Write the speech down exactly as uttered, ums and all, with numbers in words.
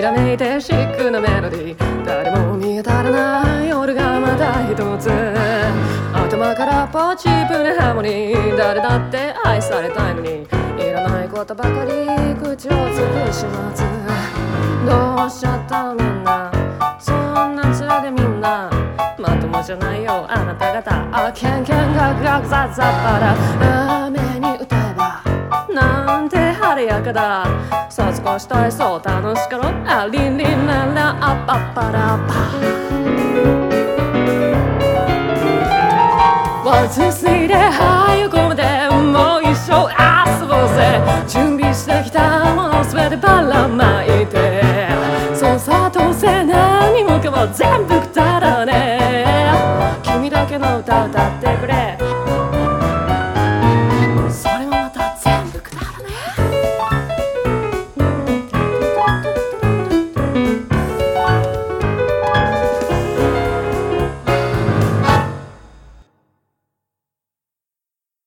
らめいてシックなメロディー、誰も見当たらない夜がまた一つ、頭からポチプレハーモニー、誰だって愛されたいのにいらないことばかり口をつぐします。どうしちゃったみんな、そんな面でみんなまともじゃないよあなた方。あケンケンガクガクザザパラ、雨に歌えばなんて晴れやかだ、卒業したいそう楽しかろう、あリンリンランランアッパッパラッパ。ワンツースリーではい横までもう一生遊ぼうぜ、準備してきたものすべてばらまいて、そうさどうせ何もかも全部くだらねえ、君だけの歌歌ってくれ